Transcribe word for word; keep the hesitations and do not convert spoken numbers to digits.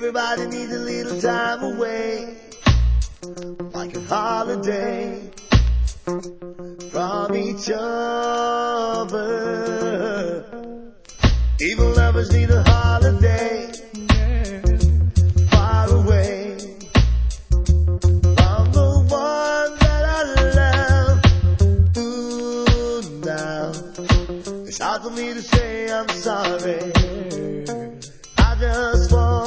Everybody needs a little time away, like a holiday from each other. Even lovers need a holiday, far away from the one that I love. Ooh, now it's hard for me to say I'm sorry. I just want